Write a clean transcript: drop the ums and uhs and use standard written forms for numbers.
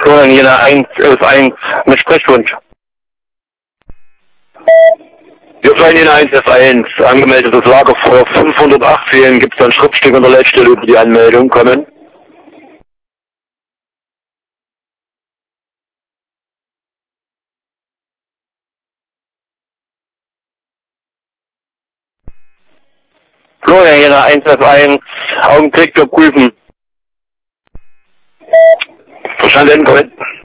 Florian Jena 111 mit Sprechwunsch. Wir Florian Jena 111, angemeldetes Lager vor 508 fehlen. Gibt es ein Schriftstück an der Leitstelle über die Anmeldung? Kommen. Florian Jena 111, Augenblick, wir prüfen. Verstanden, kommen.